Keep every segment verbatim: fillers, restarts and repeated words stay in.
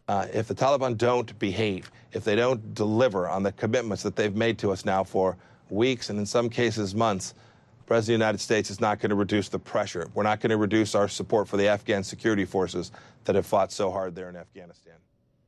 Uh, if the Taliban don't behave, if they don't deliver on the commitments that they've made to us now for weeks and in some cases months, the President of the United States is not going to reduce the pressure. We're not going to reduce our support for the Afghan security forces that have fought so hard there in Afghanistan.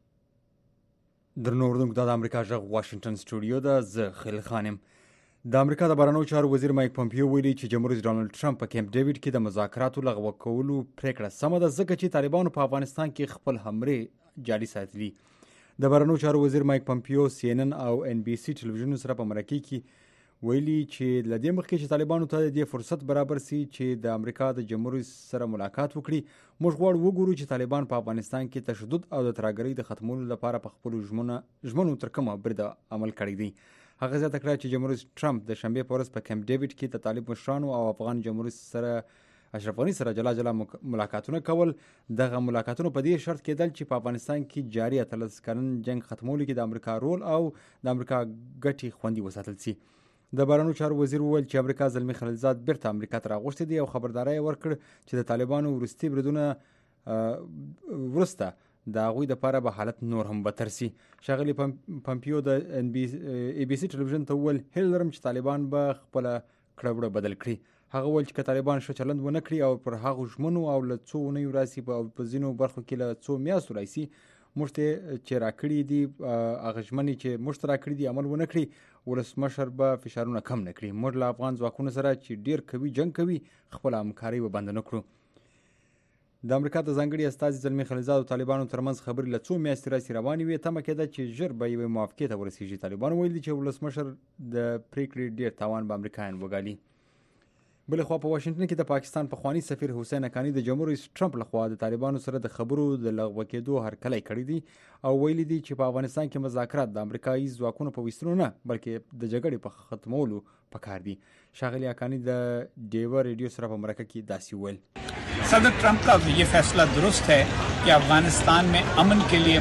درنو اردوونکو دا د امریکا غږ واشنگټن سټوډیو ده. زه خلیل خان یم. د امریکا د بهرنیو چارو وزیر مایک پومپیو ویلي چې جمهور رئیس ډانلډ ټرمپ په کیمپ ډیوډ کې د مذاکراتو لغوه کولو پریکړه سمه ده ځکه چې طالبانو په افغانستان کې خپل همرې جاري ساتلي. د بهرنیو چارو وزیر مایک پومپیو سی ان ان او ان بي سي ټلویزیون سره په مرکه کې ویلي چې له دې مخکې چې طالبانو ته د دې فرصت برابر سي چې د امریکا د جمهور رئیس سره ملاقات وکړي، موږ غواړو وګورو چې طالبان په افغانستان کې تشدد او د ترهګرۍ د ختمولو لپاره په خپلو ژمنو تر کومه برید عمل کړی دی. هغه زیاته کړه چې جمهور رئیس ټرمپ د شنبې په ورځ په کیمپ ډیوډ کې د طالب مشرانو او افغان جمهور رئیس سره اشرف غني سره جلا جلا ملاقاتونه کول. دغه ملاقاتونه په دې شرط کېدل چې په افغانستان کې جاري اتلس کلن جنگ ختمولو کې د امریکا رول او د امریکا ګټې خوندي وساتل سي. د بهرنیو چارو وزیر وویل چې امریکا زلمی خلیلزاد بیرته امریکا ته راغوښتی دی او خبرداری یې ورکړ چې د طالبانو وروستي بریدونه وروسته د هغوی دپاره به حالت نور هم بدتر سي. ښاغلي پمپیو د ای بي سي ټلویزیون ته وویل هیله لرم چې طالبان به خپله کړه وړه بدل کړي. هغه وویل چې که طالبان ښه چلند ونه کړي او پر هغو ژمنو او له څو اونیو راسي په ځینو برخو کې له څو میاشتو راسي موږ ته چې راکړي دي هغه ژمنې چې موږ ته راکړي دي عمل ونه کړي، ولسمشر به فشارونه کم نه کړي. موږ له افغان ځواکونو سره چې ډیر قوي جنګ کوي خپله همکاري به بنده نه کړو. د امریکا د ځانګړي استازي زلمی خلیلزاد او طالبانو ترمنځ خبرې له څو میاشتې راسي روانې وې. تمه کېده چې ژر به یوې موافقې ته ورسېږي. طالبانو ویلي چې ولسمشر د پریکړې ډیر تاوان به امریکایان وګالي. بل خو په واشنگټن کې د پاکستان پخوانی سفیر حسین حقانی د جمهور رئیس ټرمپ لخوا د طالبانو سره د خبرو د لغوه کېدو هرکلی کړی دی او ویلي دی چې په افغانستان کې مذاکرات د امریکایي ځواکونو په ویستلو نه بلکې د جګړې په ختمولو پکار دي. ښاغلي حقانی د ډیوه ریډیو سره په مرکه کې داسې ویل صدر ٹرمپ کا یہ فیصلہ درست ہے کہ افغانستان میں امن کے لیے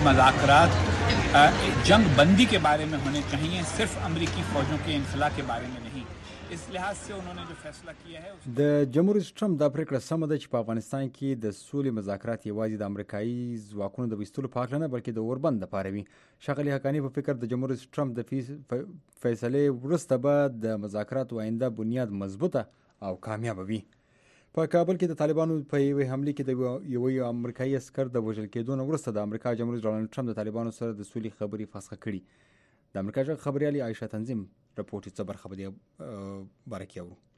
مذاکرات جنگ بندی کے بارے میں ہونے چاہیے، صرف امریکی فوجوں کے انخلا کے بارے میں نہیں. اس لحاظ سے انہوں نے جو فیصلہ کیا ہے د جمهور رئیس ټرمپ دا پریکړه سمه ده چې په افغانستان کې د سولې مذاکرات یوازې د امریکایي ځواکونو د ویستلو په هکله نه بلکې د اوربند دپاره وي. ښاغلي حقاني په فکر د جمهور رئیس ټرمپ د فیصلې وروسته به د مذاکراتو آینده بنیاد مضبوطه او کامیابه وي. په کابل کې د طالبانو په یوې حملې کې د یوه امریکایي عسکر د وژل کېدو نه وروسته د امریکا جمهور رئیس ډانلډ ټرمپ د طالبانو سره د سولې خبرې فسخه کړي. د امریکا غږ خبریالي عایشه تنظیم رپورټ څه برخه به دې باره کې اورو.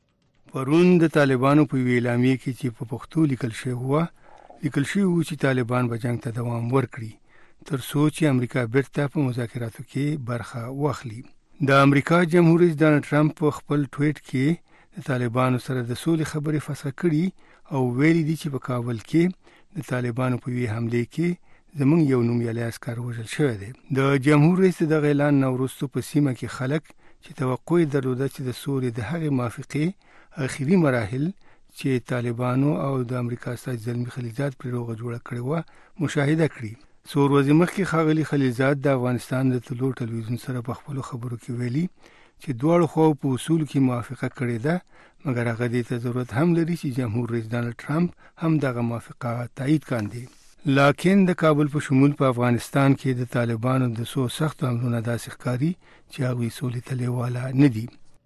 پرون د طالبانو په یوې اعلامیه کې چې په پښتو لیکل شوی وه لیکل شوي وو چې طالبان به جنګ ته دوام ورکړي تر څو چې امریکا بیرته په مذاکراتو کې برخه واخلي. د امریکا جمهور رئیس ډانلډ ټرمپ په خپل ټویټ کې د طالبانو سره د سولې خبرې فسخه کړي او ویلي دي چې په کابل کې د طالبانو په یوې حملې کې زمونږ یو نومیالی عسکر وژل شوی دی. د جمهور رئیس دغه اعلان نه وروسته په سیمه کې خلک چې توقع یې درلوده چې د سولې د هغې موافقې اخري مراحل چې طالبانو او د امریکا استازي زلمی خلیلزاد پرې روغه جوړه کړې وه مشاهده کړي. څو ورځې مخکې ښاغلي خلیلزاد د افغانستان د طلوع ټلویزیون سره په خپلو خبرو کې ویلي چې دواړو خواو په اصولو کې موافقه کړې ده، مګر هغه دې ته ضرورت هم لري چې جمهور رئیس ډانلډ ټرمپ هم دغه موافقه تایید کاندي. لکن د کابل په شمول په افغانستان کې د طالبانو د څو سختو حملو نه داسې ښکاري چې هغوی سولې ته لیواله نه دي.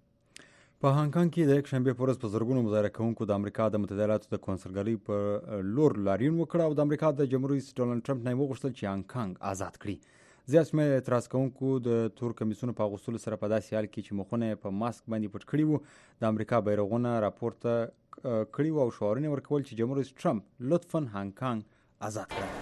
په هانګ کانګ کې د یکشنبې په ورځ په زرګونو مظاهره کوونکو د امریکا د متحده ایالاتو د کونسلګرۍ په لور لاریون وکړ او د امریکا د جمهور رئیس ډانلډ ټرمپ نه یې وغوښتل چې هانګ کانګ آزاد کړي. زیات شمېر اعتراض کوونکو د تور کمیسونو په اغوستلو سره په داسې حال کې چې مخونه یې په ماسک باندې پټ کړي وو د امریکا بیرغونه راپورته کړي وو او شعارونه ورکول چې جمهور رئیس ټرمپ لطفا هانګ کانګ آزاد کړه.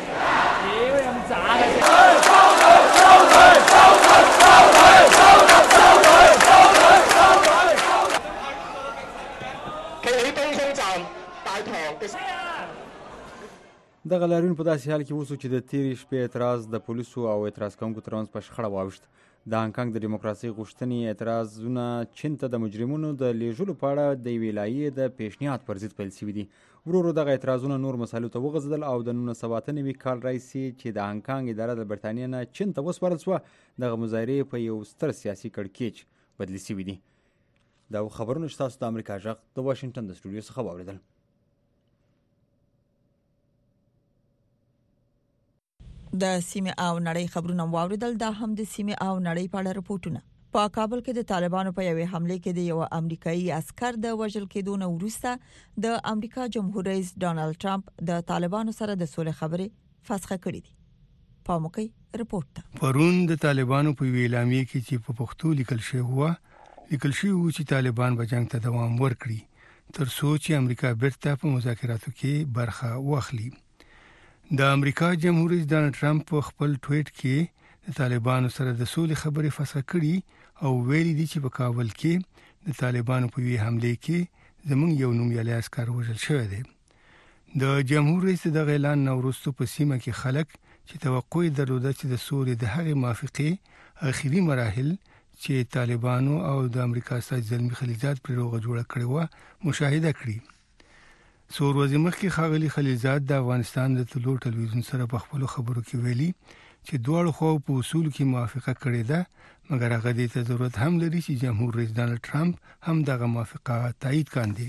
دغه لاریون په داسې حال کې وسو چې د تیرې شپې اعتراض د پولیسو او اعتراض کوونکو ترمنځ په شخړه واوښت. د هانګ کانګ د ډیموکراسۍ غوښتنې اعتراضونه چین ته د مجرمونو د لیږلو په اړه د یوې لایحې د پیشنهاد پر ضد پیل شوي دي. ورو ورو دغه اعتراضونه نور مسایلو ته وغځېدل او د نولس سوه اته نوي کال راهیسې چې د هانګ کانګ اداره د برټانیې نه چین ته وسپارل شوه دغه مظاهرې په یو ستر سیاسي کړکېچ بدلې شوي دي. دا خبرونه چې تاسو د امریکا غږ د واشنګټن د سټوډیو څخه واورېدل. د سیمه او نړۍ خبرونه واوریدل. دا هم د سیمه او نړۍ په اړه رپورټونه. په کابل کې د طالبانو په یوې حمله کې د یو امریکایي عسكر د وژل کېدو نه وروسته د امریکا جمهور رئیس ډانلډ ټرمپ د طالبانو سره د سولې خبرې فسخه کړې دي. پاموکي رپورټ. پرون د طالبانو په ویلامي کې چې په پښتو لیکل شوی و لیکل شوی و چې طالبان به جنگ ته دوام ورکړي تر څو چې امریکا بیرته په مذاکراتو کې برخه واخلي. د امریکا جمهور رئیس ډانلډ ټرمپ په خپل ټویټ کې د طالبانو سره د سولې خبرې فسخه کړي او ویلي دي چې په کابل کې د طالبانو په وی حمله کې زمونږ یو نومیالی عسكر وژل شوی دی. د جمهور رئیس د اعلان نوروستو په سیمه کې خلک چې توقع درلوده چې د سولې د هغې موافقې اخیری مراحل چې طالبانو او د امریکا سره زلمی خلیلزاد پر روغه جوړه کړې و مشاهده کړي. څو ورځې مخکې ښاغلي خلیلزاد د افغانستان د طلوع ټلویزیون سره په خپلو خبرو کې ویلي چې دواړو خواو په اصولو کې موافقه کړې ده، مګر هغه دې ته ضرورت هم لري چې جمهور رئیس ډانلډ ټرمپ هم دغه موافقه تایید کاندي.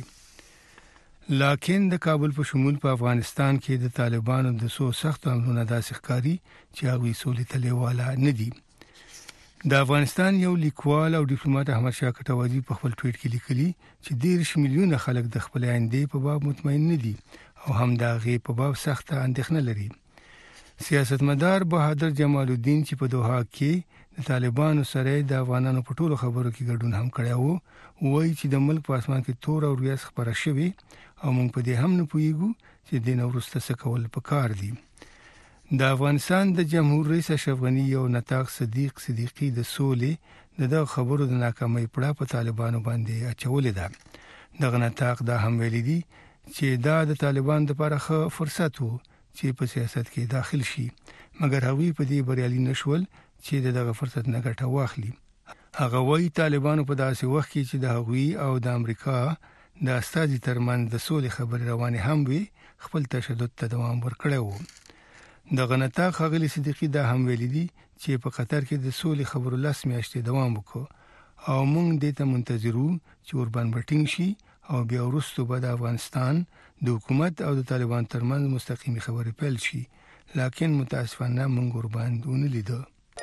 لکن د کابل په شمول په افغانستان کې د طالبانو د سو سخت حملونو داسې ښکاري چې هغوی سولې ته لیواله نه دي. د افغانستان یو لیکوال او ډیپلوماټ احمد شاه کټوازی په خپل ټویټ کې لیکلي چې ډېر میلیونه خلک د خپل آینده په باب مطمئن نه دي او هم د هغې په باب سخته اندېښنه لري. سیاستمدار بهادر جمال الدین چې په دوحه کې د طالبانو سره د افغانانو په ټولو خبرو کې ګډون هم کړی وو، وایي چې د ملک په اسمان کې تور او ریاض خبره شوې او موږ په دې هم نه پوهیږو چې د نن وروسته څه کول پکار دي. د افغانستان د جمهور رئیس اشرف غني یو نطاق صدیق صدیقی د سولې د خبرو د ناکامۍ پړه په طالبانو باندې اچولې ده. دغه نطاق دا هم ویلي دي چې دا د طالبان لپاره ښه فرصت وو چې په سیاست کې داخل شي، مګر هغوی په دې بریالي نشول چې دغه فرصت نه ګټه واخلي. هغه وایي طالبانو په داسې وخت کې چې د هغوی او د امریکا د استازي ترمنځ د سولې خبرې روانې هم وي خپل تشدد ته دوام ورکړی وو. دغه نطاق ښاغلي صدیقي دا هم ویلي دي چې په قطر کې د سولې خبرو لس میاشتې دوام وکړو او موږ دې ته منتظر وو چې ورباندې بټینګ شي او بیا وروسته به د افغانستان د حکومت او د طالبان ترمنځ مستقیمي خبرې پیل شي، لکن متاسفانه موږ ورباندې ونه لیدو.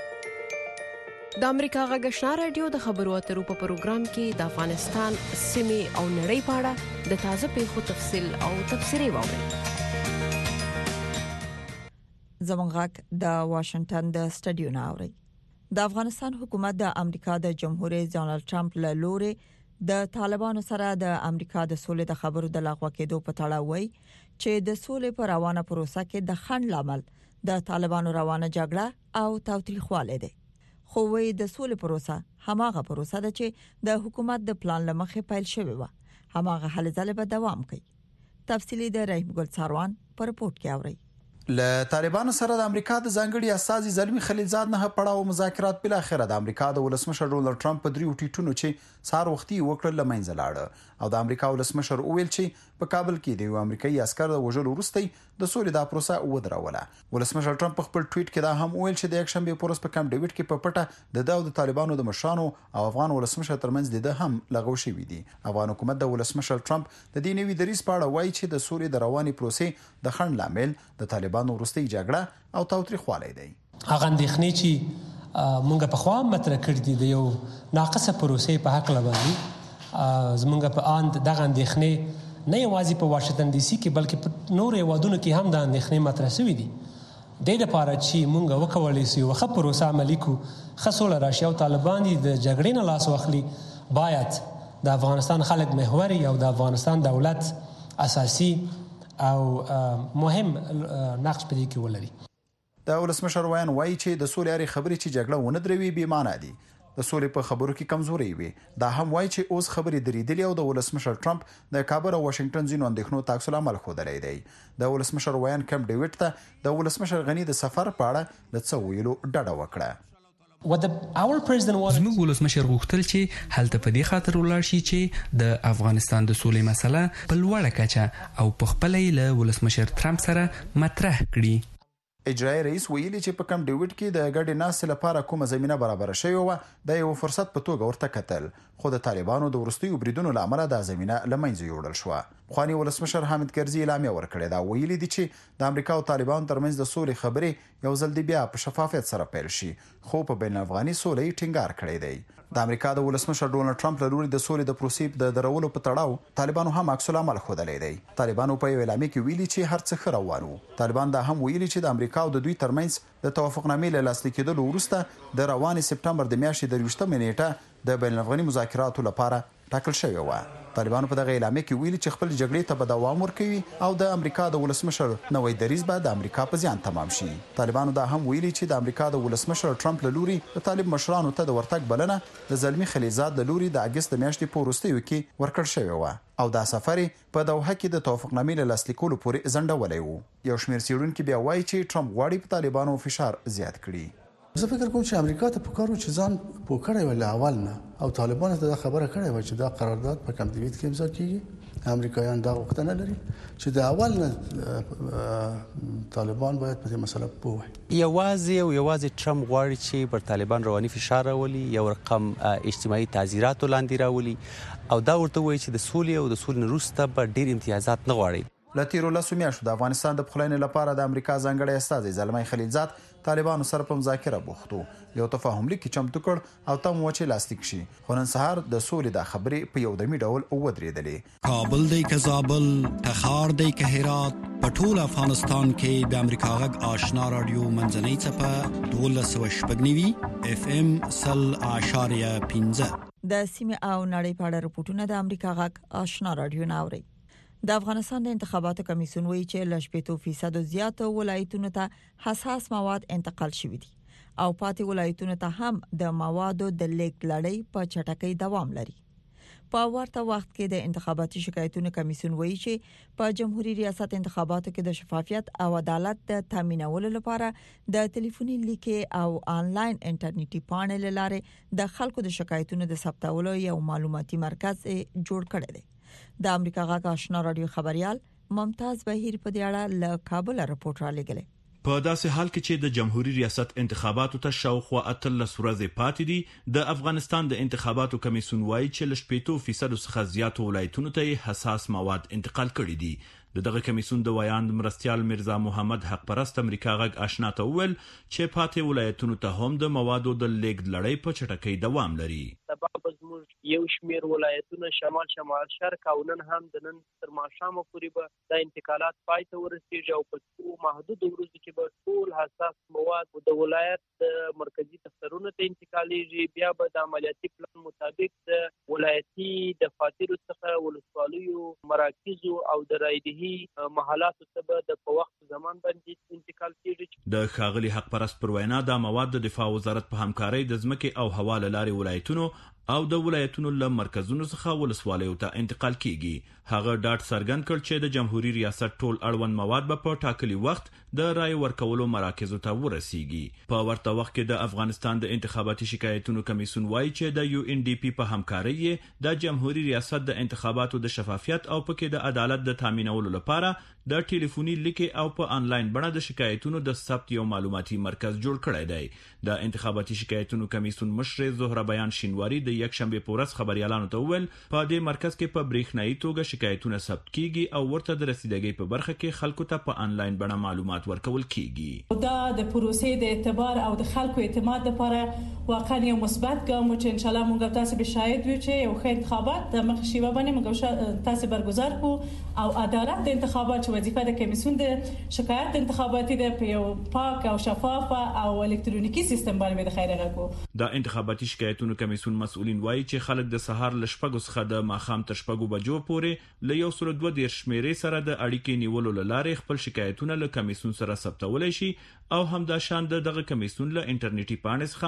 د امریکا غږ آشنا رادیو د خبرو اترو په پروګرام کې د افغانستان سیمې او نړۍ په اړه د تازه پیښو تفصیل او تبصرې واورئ. زموږ غږ د واشنگټن د سټډیو نه اوري. د افغانستان حکومت د امریکا د جمهور رئیس ډانلډ ټرمپ له لوري د طالبانو سره د امریکا د سولې د خبرو د لغوه کېدو په تړاو وایي چې د سولې پر روانه پروسه کې د خنډ لامل د طالبانو روانه جګړه او تاوتریخوالی دی. خو وایي د سولې پروسه هماغه پروسه ده چې د حکومت د پلان لمخې پیل شوی و، هماغه هلې ځلې به دوام کوي. تفصیلی د رحیم ګل څاروان په رپورت کې اوري. له طالبانو سره د امریکا د ځانګړي استازي زلمی خلیلزاد نه پړاو مذاکرات بل اخره د امریکا د ولسمشر ډونلډ ټرمپ په دریو ټیټونو چې سار وختي وکړل لمنځه لاړه او د امریکا ولسمشر اویل چې په کابل کې د یو امریکایي عسكر د وژلو وروسته د سولې د پروسه ودروله. ولسمشر ټرمپ په خپل ټویټ کې دا هم ویل چې د یک شنبه پورس په کم ډیوډ کې په پټه د داو د طالبانو د مشرانو او افغان ولسمشر ترمنځ د هم لغوه شوې دي. افغان حکومت د ولسمشر ټرمپ د دې نوي دریځ په اړه وایي چې د سولې د رواني پروسې د خنډ لامل د طالبانو وروستي جګړه او تاوتریخوالی دی. هغه اندېښنې چې مونږ په خوا مطرح کړې دي د یو ناقصه پروسې په حق لباندې زمونږ په اند دغه اندېښنې نه یوازې په واشنگټن ډي سي کې بلکې په نورو هیوادونو کې هم د اندېښنې مطرح شوې دي. د دې لپاره چې مونږ وکولای شو یو ښه پروسه عملي کړو، ښه سوله راشي او طالبان د جګړې نه لاس واخلي، باید د افغانستان خلک محوري او د افغانستان دولت اساسي او مهم نقش پدې کې ولري. د ولسمشر وایي وایي چې د سولې لري خبرې چې جګړه ونه دروي بې معنی دي. د سولې په خبرو کې کمزوري وي. دا هم وایي چې اوس خبرې درېدلې او د ولسمشر ټرمپ د کابل او واشنگټن ځینو اندېښنو تعکس العمل ښودلی دی. د ولسمشر وایي کم ډیوډ ته د ولسمشر غني د سفر په اړه د څه ویلو ډډه وکړه. زموږ ولسمشر غوښتل چې هلته په دې خاطر ولاړ شي چې د افغانستان د سولې مسله په لوړه کچه او په خپله یې له ولسمشر ټرمپ سره مطرح کړي. اجرایي رئیس ویلي چې په کم ډیوډ کې د ګډې ناستې لپاره کومه زمینه برابره شوې وه د یو فرصت په توګه ورته کتل، خو د طالبانو د وروستیو بریدونو له امله دا زمینه له منځه یوړل شوه. پخواني ولسمشر حامد کرزي اعلامیه ورکړې ده، ویلي دي چې د امریکا او طالبانو ترمنځ د سولې خبرې یو ځل دی بیا په شفافیت سره پیل شي، خو په بین الافغاني سولې یې ټینګار کړی دی. د امریکا د ولسمشر ډونالد ټرمپ له لوري د سولې د پروسې د درولو په تړاو طالبانو هم عکس العمل ښودلی دی. طالبانو په یو اعلامیه کې ویلي چې هر څه ښه روان وو. طالبان دا هم ویلي چې د امریکا او د دوی ترمنځ د توافقنامې له لاسلیک کېدلو وروسته د روانې سپټمبر د میاشتې د یوویشتمې نیټه د بین الافغاني مذاکراتو لپاره ټاکل شوې وه. طالبانو په دغه اعلامیه کې ویلي چې خپل جګړې ته به دوام ورکوي او د امریکا د ولسمشر نوی دریځ به د امریکا په زیان تمام شي. طالبانو دا هم ویلي چې د امریکا د ولسمشر ټرمپ له لوري د طالب مشرانو ته د ورتګ بلنه د زلمی خلیزاد له لوري د اګست د میاشتې په وروستیو کې ورکړل شوې وه او دا سفر په دوحه کې د توافقنامې له لاسلیکولو پورې ځنډولی وو. یو شمېر څېړونکي بیا وایي چې ټرمپ غواړي په طالبانو فشار زیات کړي. زه فکر کوم چې امریکا ته پکارو چې ځان پوه کړی وي له اول نه او طالبانو ته دا خبره کړې وي چې دا قرارداد په کمپ ډیوډ کې امضا کیږي. امریکایان دا غوښتنه لري چې د اول نه طالبان باید په دې مسله پوه وي. یوازې او یوازې ټرمپ غواړي چې پر طالبان رواني فشار راولي، یو رقم اجتماعي تعزیرات لاندې راولي او دا ورته وایي چې د سولې او د سولې وروسته به ډېر امتیازات نه غواړي. له تیرو لسو میاشتو د افغانستان د پخلاینې لپاره د امریکا ځانګړی استازی زلمی خلیلزاد طالبانو سره په مذاکره بوخت و، یو تفاهم لیک چمتو کړ او تم و چې لاسلیک شي، خو نن سهار د سولې د خبرې په یو دمي ډول ودرېدلې. کابل دی که زابل، تخار دی که هرات، په ټول افغانستان کې د امریکا غږ آشنا رادیو منځنۍ څپه دولس سوه شپږ نوي اف ام سل اعشاریه پنځه. د سیمې او نړۍ په اړه رپورټونه د امریکا غږ آشنا رادیو نه اوري. د افغانستان د انتخاباتو کمیسیون وایي چې ل شپږ فیصد زیاتو ولایتونو ته حساس مواد انتقال شوي دي او پاتې ولایتونو ته هم د موادو د لیک لړۍ په چټکۍ دوام لري. په ورته وخت کې د انتخاباتي شکایتونو کمیسیون وایي چې په جمهوریت ریاست انتخاباتو کې د شفافیت او عدالت د تامینولو لپاره د ټلیفوني لیکې او آنلاین انټرنیټي پاڼې لاره د خلکو د شکایتونو د ثبتولو یو معلوماتي مرکز جوړ کړی دی. د امریکا غږ آشنا رادیو خبريال ممتاز بهیر په دې اړه له کابل راپورټ را لګلې. په داسې حال کې چې د جمهوریت ریاست انتخاباتو ته شاوخوا اتلس ورځې پاتې دي، د افغانستان د انتخاباتو کمیسیون وایي چې ل شپږ فیصد څخه زیات ولایتونو ته حساس مواد انتقال کړي دي. د دغه کمیسیون د ویاند مرستيال مرزا محمد حق پرست امریکا غږ آشنا ته وویل چې پاتې ولایتونو ته هم د موادو د لیږد لړۍ په چټکۍ دوام لري. سبب زموږ یو شمیر ولایتونه شمال شمال شرق او نن هم د نن تر ماښامه پورې به د انتقالات پای ته ورسیږي او په څو محدود ورځو کې به ټول حساس مواد د ولایت د مرکزی دفترونو ته انتقالیږي. بیا به د عملیاتي پلان مطابق د ولایتي دفاترو څخه ولسوالیو مراکزو او د رایدهي محلاتو ته به د په وخت زمان باندې انتقال کیږي. د ښاغلي حق پرست پر وینا د مواد د دفاع وزارت په همکارۍ د ځمکې او هوا له لارې ولایتونو او د ولایتونو له مرکزونو څخه ولسوالیو ته انتقال کیږي. هغه ډاټ څرګند کړ چې د جمهوریت ریاست ټول اړوند مواد به په ټاکلي وخت د رای ورکولو مراکزو ته ورسیږي. په ورته وخت کې د افغانستان د انتخاباتي شکایتونو کمیسیون وایي چې د یو ان ډي پی په همکارۍ د جمهوریت ریاست د انتخاباتو د شفافیت او پکې د عدالت د تامینولو لپاره د ټلیفوني لیکې او په انلاین بڼه د شکایتونو د ثبت یو معلوماتي مرکز جوړ کړی دی. د انتخاباتي شکایتونو کمیسیون مشر زهره بیان شینواری د یک شنبه په ورځ خبريالانو ته وویل په دې مرکز کې په بریښنايي توګه شکایتونه ثبت کیږي او ورته د رسیدګۍ په برخه کې خلکو ته په انلاین بڼه معلومات ورکول کیږي. دا د پروسې د اعتبار او د خلکو اعتماد لپاره واقعا یو مثبت ګام چې ان شاء الله موږ تاسو به شاهد وي چې یو ښه انتخابات د مخ شیوه باندې موږ تاسو برگزار کو او عدالت د انتخابات وظیفه د کمیسیون د شکایت انتخاباتي د یو پاک او شفاف او الکترونیکی سیستم باندې د خیره راکو. د انتخاباتي شکایتونو کمیسیون مسؤلین وایي چې خلک د سهار ل شپږو څخه د ماښام تر شپږو بجو پورې له یو سل دوه دېرش شمیرې سره د اړیکې نیولو لارې خپل شکایتونه له کمیسیون سره ثبتولای شي او همداشان دغه کمیسیون له انټرنیټي پاڼې څخه معلومات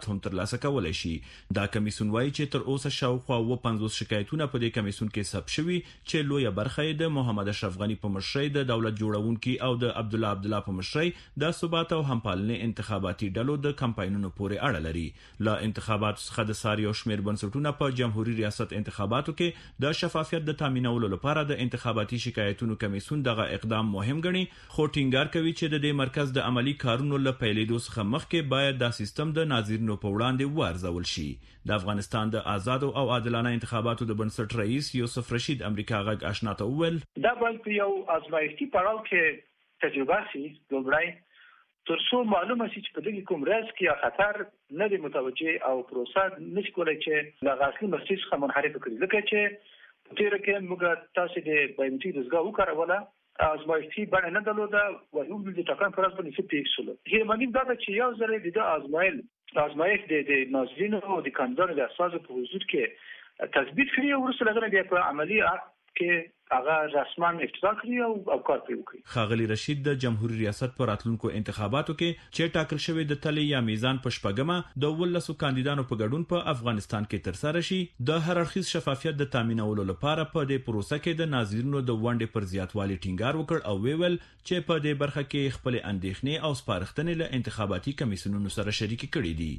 معلومات هم ترلاسه کولای شي. دا کمیسون وایي چې تر اوسه شاوخوا اوه پنځوس شکایتونه په دې کمیسون کې ثبت شوي چې لویه برخه یې د محمد اشرف غنی په مشرۍ د دولت جوړونکي او د عبد الله عبد الله په مشرۍ د ثبات او همپالنې انتخاباتي ډلو د کمپاینونو پورې اړه لري. لا انتخاباتو څخه د ساري او شمیر بنسټونه په جمهوریت ریاست انتخاباتو کې د شفافیت د تامینولو لپاره د انتخاباتي شکایتونو کمیسون دغه اقدام مهم ګڼي، خو ټینګار کوي چې د دې مرکز د عملی کارونو له پیلېدو څخه مخکې باید دا سیستم د ناظرینو په وړاندې وارزول شي. د افغانستان د آزاد او عادلانه انتخاباتو د بنسټ رئیس یوسف رشید امریکا غږ آشنا ته وویل دا باید یو ازمایښتي پړاو کې تجربه شي لومړی ترڅو معلومه شي چې په دې کوم رسک یا خطر نه دی متوجه او پروسه نشي کولای چې له اصلي مسیر څخه منحرف کړي. ځکه چې تیر کې موږ تاسو د بایومټریک دستګاه وکاروله ازمایښتي باندې نه درلوده او یو د ټاکن پر اساس باندې څه پیښ شول. هیله مندیم دا چې یو ځل د ازمایل ازمایښت د ناظرینو او د کاندیدانو د اساسو په حضور کې تثبیت کړي او ورسره غره بیا په عملی کې هغه رسمان افتتاح کړی او کار پرې وکړي. ښاغلي رشید د جمهوریت ریاست په راتلونکو انتخاباتو کې چې ټاکل شوی د تلې یا میزان په شپږمه د ولسو کاندیدانو په ګډون په افغانستان کې ترسره شي، د هر اړخیز شفافیت د تامینولو لپاره په دې پروسه کې د ناظرینو د ونډې پر زیاتوالي ټینګار وکړ او ویل چې په دې برخه کې خپل اندېښنې او سپارښتنې له انتخاباتي کمیسیونونو سره شریک کړي دي.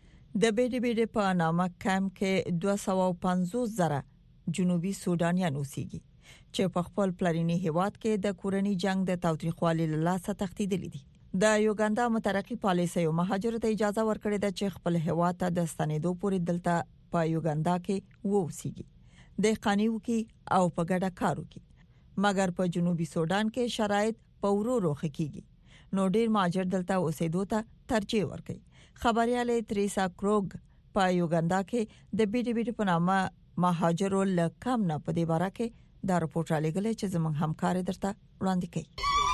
د بیډي بیډي په نامه کمپ کې دوه سوه پنځوس زره جنوبي سودانیان اوسېږي چې په خپل پلرینی هیواد کې د کورنی جنگ د تاوتریخوالي له لاسه تښتیدلي دي. د یوګاندا مترقی پالیسي مهاجر ته اجازه ورکړې ده چې خپل هیواد ته د ستنېدو پورې دلته په یوګاندا کې ووسیږي، د قانوني وکي او په ګډه کار وکړي. مګر په جنوبي سودان کې شرایط په ورو ورو ښه کیږي، نو ډیر مهاجر دلته اوسېدو ته ترجیح ورکوي. خبرياله تریسا کروګ په یوګاندا کې د بیډي بیډي په نامه مهاجرو له کم نه په دې باره کې دا رپورټ را لګلې چې زموږ همکار درته وړاندې کوي.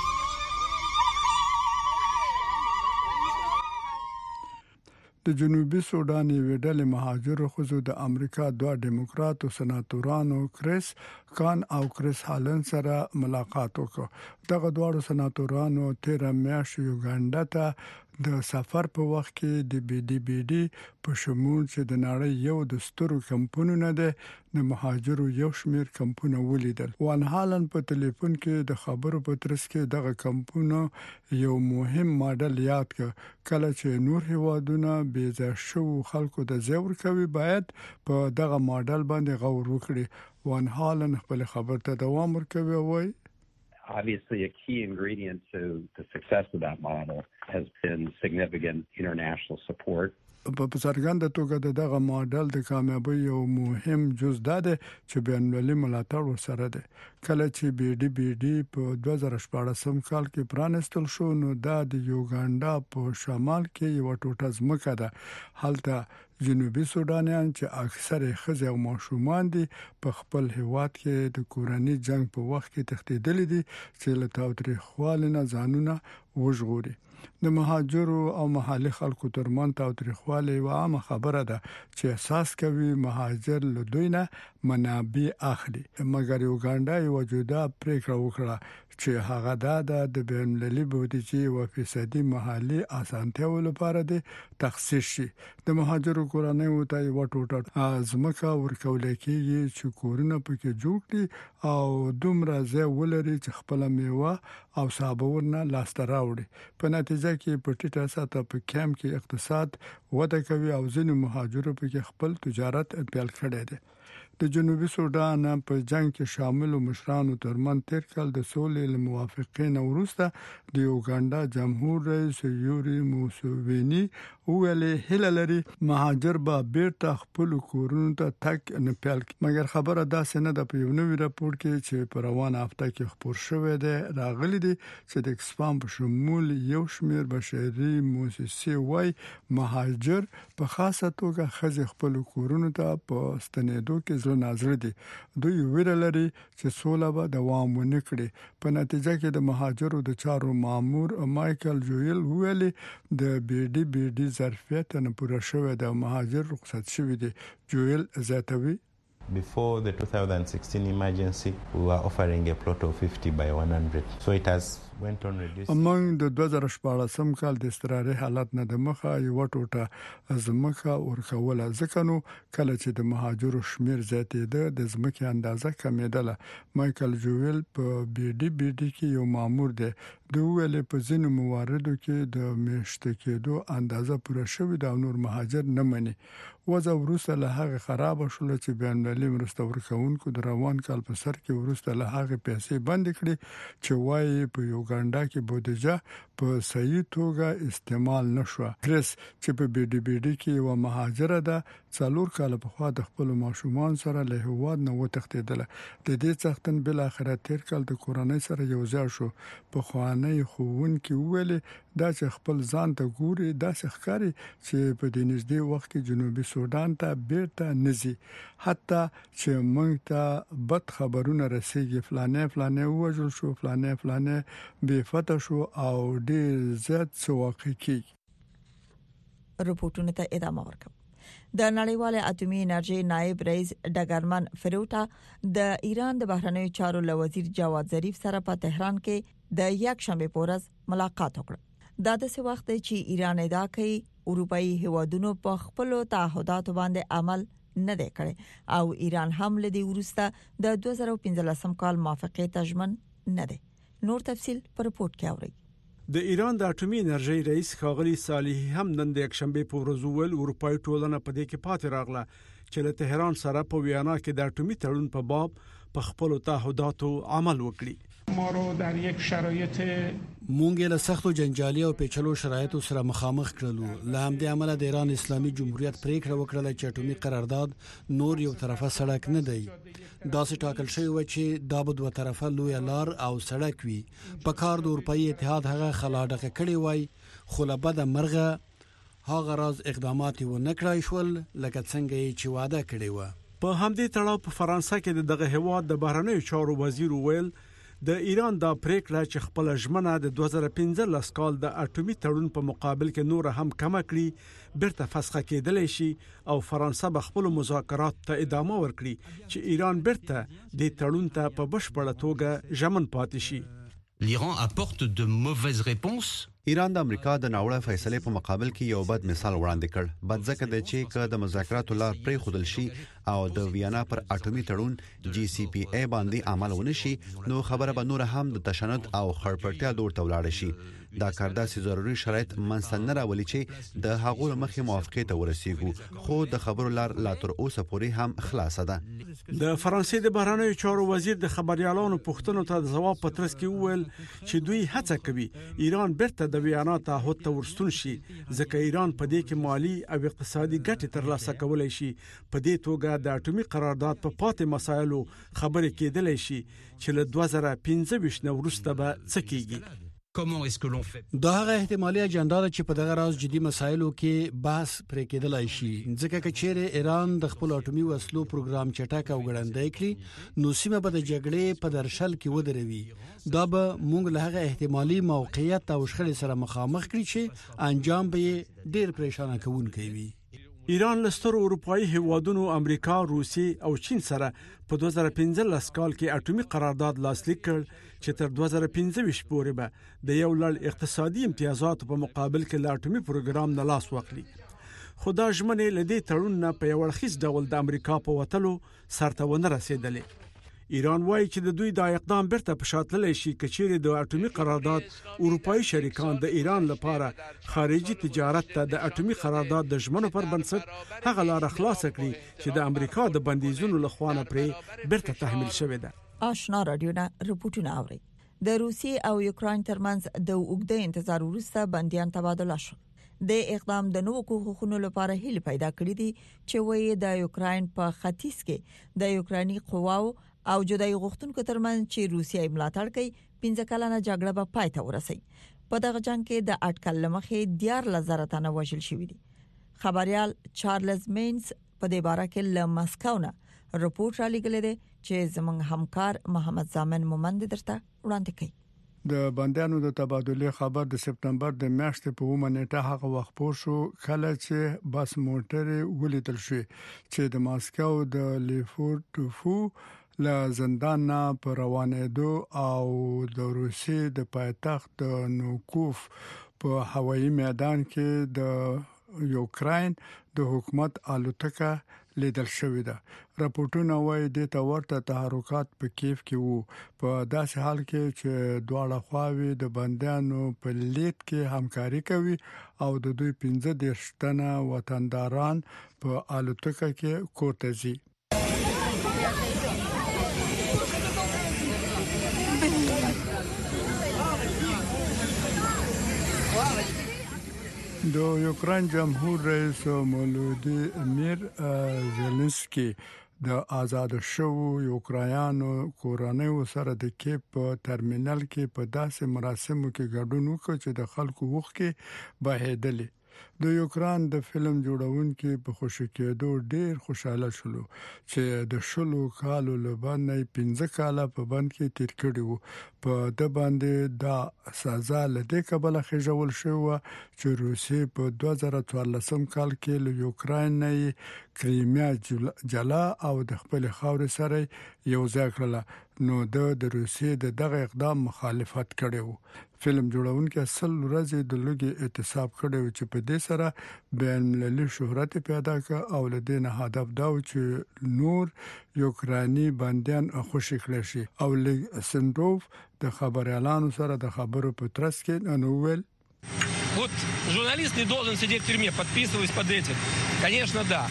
د جنوبي سودان یوې ډلې مهاجرو ښځو د امریکا دوه ډیموکراتو سناتورانو کریس کان او کریس هالن سره ملاقات وکړ. دغه دواړو سناتورانو تیر میاشت یوګاندا ته د سفر په وخت کې د بي ډي بي ډي په شمول چې د نړۍ یو د سترو کمپونو نه ده د مهاجرو یو شمیر کمپونه ولیدل. وان هالن په ټلیفون کې د خبرو په ترڅ کې دغه کمپونو یو مهم ماډل یاد کړ. کله چې نور هیوادونه بې ځای شو خلکو د زیور کوي باید په دغه ماډل باندې غور وکړي. وان هالن خپل خبر ته دوام ورکوي وایي Obviously, a key ingredient to the success of that model has been significant international support. په څرګنده توګه دغه ماډل د کامیابی یو مهم جز ده چې بین‌المللي ملاتړ ورسره ده. کله چې بي ډي بي ډي په دوه زره شپاړسم کال کې پرانستل شو نو دا د یوګاندا په شمال کې یو ټوټه ځمکه ده. هلته جنوبي سودانیان چې اکثره ښځې او ماشومان دي په خپل هیواد کې د کورنی جنگ په وخت کې تښتیدلي دي چې له تاوتریخوالي نه ځانونه وژغوري. د مهاجرو او محلي خلکو ترمن تاوتریخوالي یو عامه خبره ده چې احساس کوي مهاجر له دوی نه منابع اخلي. مګر یوګاندا یو جدا پریکړه وکړه چې هغه د بین‌المللي بودیجې او فیصدي محلي اسانتیاو لپاره د تخصیص شي. د مهاجرو کورنۍ وته یو ټوټه ځمکه ورکول کېږي چې کورونه پکې جوړ کړي او دومره ځای ولري چې خپل میوه او صابون لاسته راوړي. په نتیجه کې په ټیټه سطح په کیمپ کې اقتصاد وده کوي او ځینې مهاجرو په خپل تجارت پیل کړی دی. د جنوبي سودان په جنگ کې شامل مشرانو ترمن تیر کال د سولې موافقین وروسته د یوګاندا جمهور رئیس یوري موسووینی ویلي هله لري مهاجر به بیرته خپل کورونو ته تک نه پیل. مګر خبره دا سنه د په یو نوې راپور کې چې په روانه هفته کې خبر شوې ده راغلي دي چې د اکسفام په شمول یو شمیر بشري مؤسسې وای مهاجر په خاصه توګه خځې خپل کورونو ته په ستنېدو کې ناظر دي. دوی ویره لري چې سوله به دوام ونه کړي. په نتیجه کې د مهاجرو د چارو مامور مايكل جويل ویلي د بي ډي بي ډي ظرفیت نه پوره شوی د مهاجر رخصت شوی دي. جويل زیاتوي Before the two thousand sixteen emergency, we were offering a plot of fifty by one hundred. So it has امنګ د دوه زره شپاړسم کال د استراري حالت نه د مخه یو ټوټه ازمکه ورکوله ځکه نو کله چې د مهاجرو شمیر زیاتېده د ځمکې اندازه کمیدله. مايکل جوول په بي ډي بي ډي کې یو مامور دی د ویل په ځینو مواردو کې د میشته کېدو اندازه پوره شوې ده او نور مهاجر نه مني. وځه ورسته له هغه خراب شول چې بینالمللي مرسته ورکوونکو د روان کال په سر کې ورسته له هغه پیسې بند کړي چې وايي په یوګاندا کې بودیجه په صحیح توګه استعمال نشو. کریس چې په بي ډي بي ډي کې یو مهاجر ده څلور کال په خوا د خپل ماشومان سره له هواد نه وتښتیدله. د دې څښتن بل اخر تیر کال د کورونای سره یو ځای شو. په خوانې خوون کې ویل دا چې خپل ځان ته ګوري دا ښکاری چې په دې نږدې وخت کې جنوبي سودان ته بیرته نزي حتی چې موږ ته بد خبرونه رسیږي فلانه فلانه وژل شو فلانه فلانه بے فتح شو او ډیر زیات څواقع کی. رپورټونه ته ادامه ورکوم. د نړیواله اټومي انرژي نائب رئیس ډګرمن فروټا د ایران د بهرنیو چارو وزیر جواد ظریف سره په تهران کې د یک شنبه پورز ملاقات وکړ. دا د څه وخت چې ایران ادعا کوي اروپאי هوادونو په خپل تعهداتو باندې عمل نه دی کړی او ایران هم لدی ورسته د دوه زره پنځلسم کال موافقه تضمن نه دی. نور تفصيل پر رپورت کې اورئ. د ایران د اټومي انرژي رئیس ښاغلي صالحي هم نن د یک شنبه په ورځ ول اروپאי ټولنه په دې کې پاتې راغله چې له تهران سره په ویانا کې د اټومي تړون په باب په خپل تعهداتو عمل وکړي. ما رو در یک شرایط مونږ له سختو جنجالي او پیچلو شرایطو سره مخامخ کړلو. له همدې عمله د ایران اسلامي جمهوریت پریکړه وکړه چې اټومي قرارداد نور یو طرفه سړک نه دی. دا څه ټاکل شوی و چې دا به دوه طرفه لوی لار او سړک وي. په کار د اروپאי اتحاد هغه خلاډه کړي وای خو له بده مرغه هغه راز اقدامات و نه کړای شول لکه څنګه چې وعده کړی و. په همدې تړاو په فرانسه کې دغه هواد د بهرنیو چارو وزیر ویل د ایران دا پریکړه چې خپل ژمنه د دوه زره پنځلس کال د اټومي تړون په مقابل کې نور هم کم کړي بیرته فسخه کېدلی شي او فرانسه به خپل مذاکرات ته ادامه ورکړي چې ایران بیرته د تړون ته په بشپړه توګه ژمن پاتې شي. l'Iran apporte de mauvaises réponses. ایران د امریکا د ناوړه فیصلې په مقابل کې یو بد مثال وړاندې کړ. بد ځکه د چې ک د مذاکراتو لار پرې خودل شي او د ویانا پر اټومي تړون جی سی پی ای باندې عمل ونشي نو خبره به نور هم د تشنج او خړپړتیا دور ته ولاړ شي. دا کار داسې ضروري شرایط منځ نه راولي چې د هغو مخې موافقه ته ورسیږو خو د خبرو لار لا تر اوسه پورې هم خلاصه ده. د فرانسې د بهرنیو چارو وزیر د خبريالانو پوښتنو ته د جواب پترس کې وویل چې دوی هڅه کوي ایران بیرته د ویانا تعهد ته ورستون شي ځکه ایران په دې کې مالی او اقتصادي ګټې ترلاسه کولای شي. په دې توګه د اټومي قرارداد په پاتې مسایلو خبرې کېدلی شي چې له دوه زره پنځه ویشت نه وروسته به څه کېږي. Comment est-ce que l'on fait? دا هغه احتمالي اجنډا ده چې په دغه راز جدي مسایلو کې بحث پرې کېدلای شي ځکه چې چیرې ایران د خپل اټومي وسلو پروګرام چټک او ګړندی کړي نو سیمه به د جګړې په درشل کې ودروي. دا به موږ له هغه احتمالي موقعیت او شخړې سره مخامخ کړي چې انجام به ډیر پریشانه کوونکی وي. ایران له سترو اروپאי هیوادونو امریکا، روسیې او چین سره په دوه زره پنځلس کال کې اټومي قرارداد لاسلیک کړ چې تر دوه زره پنځه ویشت پورې به د یو لړ اقتصادي امتیازاتو په مقابل کې له اټومي پروګرام نه لاس واخلي. خو دا ژمنې له دې تړون نه په یو اړخیز ډول د امریکا په وتلو سرته ونه رسیدلې. ایران وایي چې د دوی دا اقدام بیرته په شا تللی شي که چیرې د اټومي قرارداد اروپאי شریکان د ایران لپاره خارجي تجارت ته د اټومي قرارداد د ژمنو پر بنسټ هغه لار خلاصه کړي چې د امریکا د بندیزونو له خوا نه پرې بیرته تحمیل شوې ده. آشنا رادیو نه رپورټونه اوري. د روسیې او یوکرين ترمنځ د اوږده انتظار وروسته بنديان تبادله شول. د اقدام د نوو حقوقونو لپاره هیله پیدا کړې دي چې وایي د یوکرين په ختیځ کې د یوکراني قواو او جدای غوښتونکو ترمنځ چې روسیه ملاتړ کوي پنځه کلنه جګړه به پای ته ورسي. په دغه جنگ کې د اټکل لمخې دیار لزر تنه وژل شوی دي. خبريال چارلز مینز په دې باره کې له مسکو نه رپورټ را لګلې ده چې زموږ همکار محمد زامن مومند درته وړاندې کوي. د بندیانو د تبادله خبر د سپتمبر د میاشتې په اومه نیټه هغه وخت پوه شو کله چې بس موټر ولیدل شو چې د ماسکو د لیفورټوفو له زندان نه په روانېدو او د روسیې د پایتخت نوکوف په هوایي میدان کې د یوکراین د حکومت الوتکه لیدل شوې ده. راپورټونه وايي د تورته تحرکات په کیف کې وو په داسې حال کې چې دواړه خواوې د بندیانو په لید کې همکاري کوي او د دوی پنځه دېرش تنه وطنداران په الوتکه کې کورته ځي. د یوکراین جمهور رئیس ولودیمیر زيلنسکي د آزاد شوو یوکرایانو کورانیو سره د کیپ په ترمینل کې په داسې مراسمو کې ګډون وکړ چې د خلکو وخت کې بهیدلې. د یوکران د فلم جوړونکي په خوشی کېدو ډیر خوشاله شول چې د شلو کالو لبنې پنځه کاله په بند کې تیر کړي وو. په د باندې دا سزا لدې کبله خجول شو چې روسي په دوه زره څوارلسم کال کې له یوکران نه کریمیا جلا او د خپل خاورې سره یو ځای کړل. نو د روسي د دغه اقدام مخالفت کړي وو. فلم جوړونکي اصل ورځې د لوګي اعتصاب کړي چې په دې سره بین المللي شهرت پیدا کړ او لدې نه هدف دا و چې نور یوکرانی بندیان خوشی کړي شي. او لیسندروف د خبريالانو سره د خبرو په ترڅ کې نوول Вот журналист не должен сидеть в тюрьме, подписываясь под этим. Конечно, да.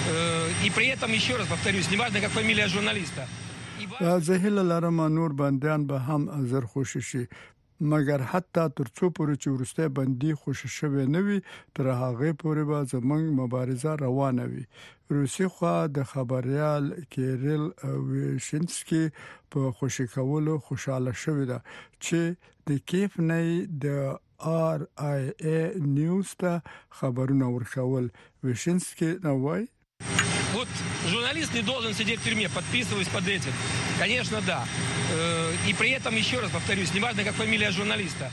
И при этом, еще раз повторюсь, неважно, как фамилия журналиста. زهیل لرم نور بندیان به هم زر خوشی شي مګر حتی ترڅو پورې چې ورسته بندي خوشی شوی نه وي تر هغه پورې به زمنګ مبارزه روانه وي. روسي خو د خبريال کیریل ویشنسکي په خوشی کولو خوشاله شوی ده چې د کیف نه د آر آی ای نیوز ته خبرونه ورکول. ویشنسکي نو وای Вот журналист не должен сидеть в тюрьме, подписываясь под этим. Конечно, да. И при этом, еще раз повторюсь, неважно, как фамилия журналиста.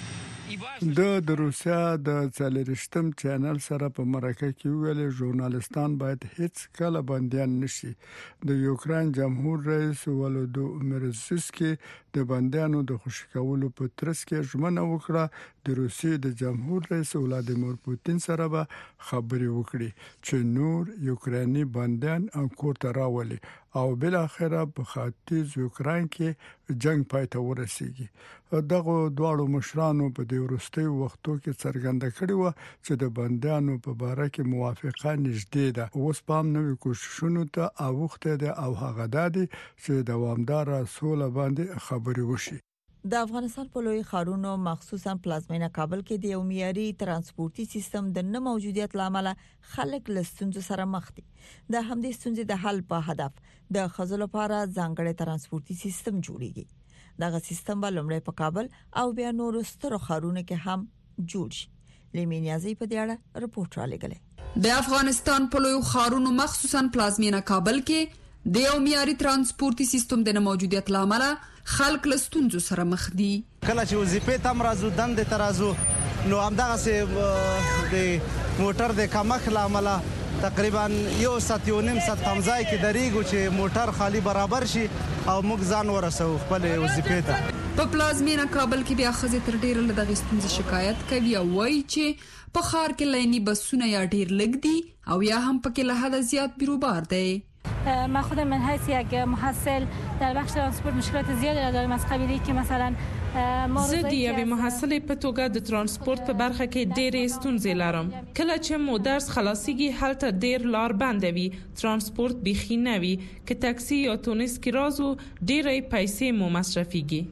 د د روسیا د څلورشتم چینل سره په مرکه کې ویل ژورنالستان باید هیڅ کله بندیان نشي. د یوکران جمهور رئیس ولودیمیر زيلنسکي د بندیانو د خوشی کولو په ترڅ کې ژمنه وکړه د روسیې د جمهور رئیس ولادیمیر پوتین سره به خبرې وکړي چې نور یوکرانی بندیان کورته راولي او بل اخره په ختیځ یوکران کې جنگ پای ته ورسیږي. دغه دواړو مشرانو په دې ورستي وختو کې څرګنده کړی و چې د بندیانو په باره کې موافقه نږدې ده. اوس پام نوې کوششونو ته اوخته ده او هغه ده چې دوامدار سوله باندې خبرې وشي. د افغانستان په لوی ښارونو مخصوصا پلازمینه کابل کې د یو معیاري ترانسپورتي سیستم د نه موجودیت لامل خلک له ستونزو سره مخ دي. د همدې ستونزې د حل په هدف د خزل لپاره ځانګړي ترانسپورتي سیستم جوړیږي. دغه سیستم به لومړی په کابل او بیا نور ستر ښارونو کې هم جوړ شي. لیمینیازي په دې اړه رپورټ را لګلې. د افغانستان په لوی ښارونو مخصوصا پلازمینه کابل کې د یو معیاري ترانسپورتي سیستم د نه موجودیت لامل خلک له ستونزو سره مخ دي. کله چې وظیفې تم راځو دند ترازو نو همدغه سه د موټر د کمخ لامل تقریبا یو سات یو نیم سات تمځای کې دریګو چې موټر خالی برابر شي او موږ ځان ورسو خپل وظیفې ته. په پلازمینه کابل کې بیا خزه تر ډیره له دغه ستونزې شکایت کوي او وایي چې په ښار کې لینی بسونه یا ډیر لګ دي او یا هم پکې له حد زیات بیروبار دی. ما خودم من حیث یک محصل در بخش ترانسپورت مشکلات زیادی دارم از قبیلی که مثلا زه د یوې محصلې په توګه د ترانسپورت په برخه کې ډېرې ستونزې لرم. کله چې مو درس خلاصيږي هلته ډېر لار بند وي، ترانسپورت بيخي نه وي، که تاکسی یا تونس کې راځو ډېرې پیسې مو مصرفيږي.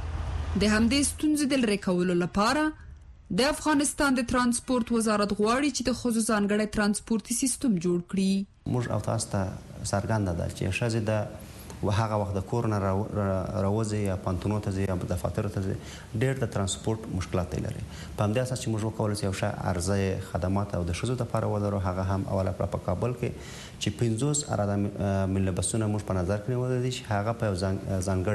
د همدې ستونزې د لرې کولو لپاره د افغانستان د ترانسپورت وزارت غواړي چې د خصوصي ځانګړي ترانسپورتي سیستم جوړ کړي. موږ او تاسو ته څرګنده ده چې شزه د وهغه وخت د کورونه راوځي یا پانتونو ته ځي یا دفاتر ته ځي ډېر د ترانسپورت مشکلات لري. په همدې اساس چې موږ وکولای شو ښه ارزه خدمات او د شزو لپاره ولرو. هغه هم اوله په کابل کې چې پنځوس اراده ملي بسونه موږ په نظر کې نیولې دي چې هغه په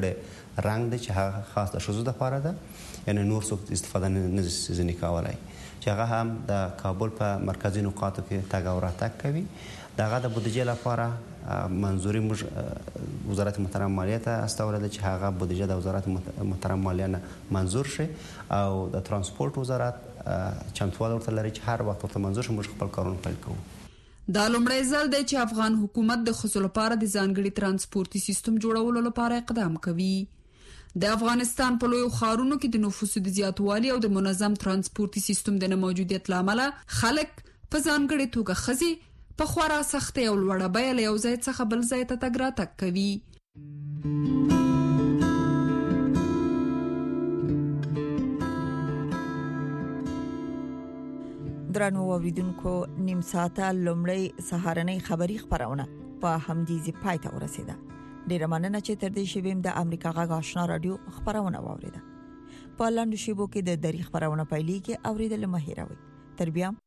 ځانګړي رنګ دي چې هغه خاص د شزو لپاره ده، یعنی نور څه استفاده نه ځنی کولای. چې هغه هم د کابل په مرکزی نقاطو کې تګ او راتګ کوي. دغه د بودیجې لپاره منظوري موږ وزارت محترم مالیه ته استولده چې هغه بودیجه د وزارت محترم مالیه نه منظور شي او د ترانسپورت وزارت چمتووالی ورته لري چې هر وخت ورته منظور شي موږ خپل کارونه پیل کوو. دا لومړی ځل دی چې افغان حکومت د ښځو لپاره د ځانګړي ترانسپورتي سیستم جوړولو لپاره اقدام کوي. د افغانستان په لویو ښارونو کې د نفوسو د زیاتوالي او د منظم ترانسپورتي سیستم د نه موجودیت له امله خلک په ځانګړې توګه ښځې په خورا سختۍ او لوړه بیه له یو ځای څخه بل ځای ته تګ راتګ کوي. درنو اوریدونکو نیم ساعته لومړی سهارنۍ خبری خبرونه په همدې پای ته ورسیده. ډیره مننه چې تر دې شویم د امریکا غږ آشنا رادیو خبرونه واوریده. په لاندې شیبو کې د دری خبرونه پیلې کې اوریدل مهیروي. تر بیا